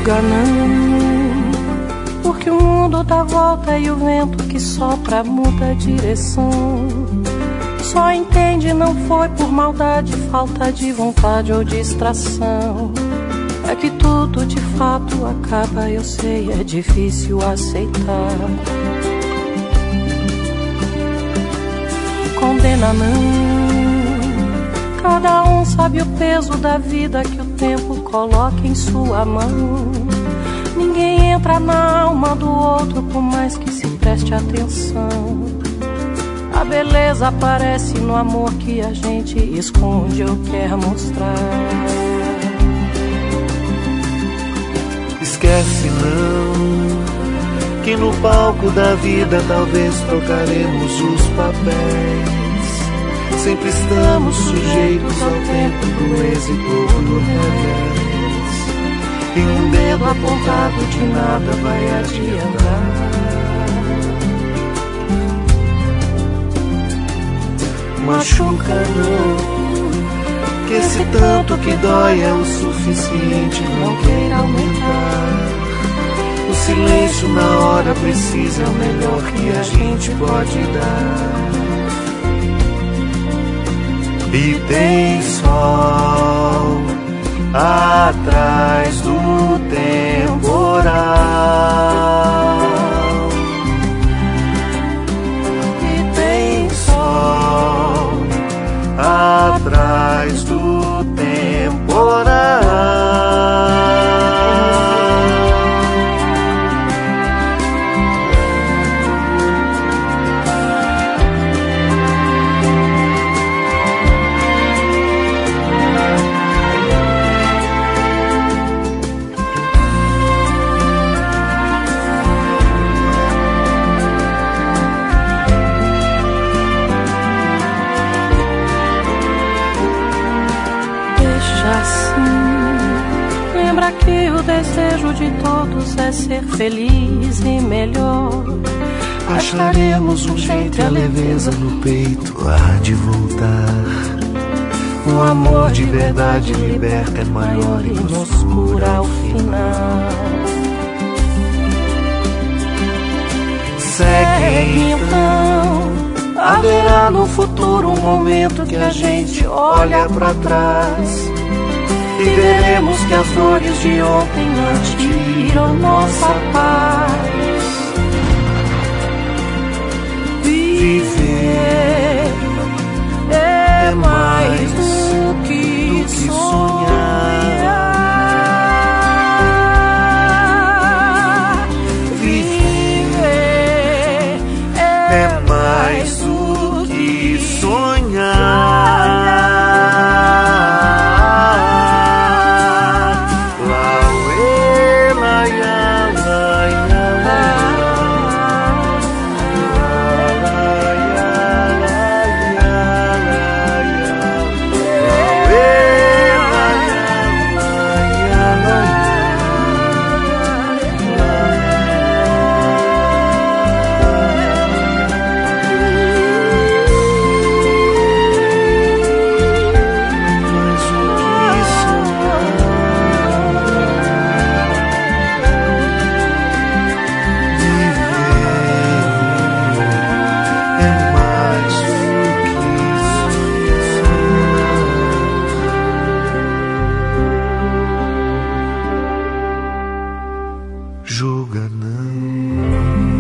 julga não, porque o mundo dá volta e o vento que sopra muda a direção. Só entende não foi por maldade, falta de vontade ou distração. É que tudo de fato acaba, eu sei, é difícil aceitar. Condena não, cada um sabe o peso da vida que o tempo coloca em sua mão. Ninguém entra na alma do outro por mais que se preste atenção. A beleza aparece no amor que a gente esconde ou quer mostrar. Esquece não, que no palco da vida talvez trocaremos os papéis. Sempre estamos sujeitos ao tempo do êxito ou do revés. E um dedo apontado de nada vai adiantar. Machuca não, que esse tanto que dói é o suficiente, não queira aumentar. O silêncio na hora precisa é o melhor que a gente pode dar. E tem sol atrás do temporal. E tem sol atrás do temporal. Lembra que o desejo de todos é ser feliz e melhor. Acharemos um jeito e a leveza no peito há de voltar. Um amor de verdade liberta é maior e nos cura ao final. Segue então, haverá no futuro um momento que a gente olha pra trás e veremos que as dores de ontem não tiram nossa paz. Viver é mais do que sonhar. Viver é mais do que sonhar. Julga não.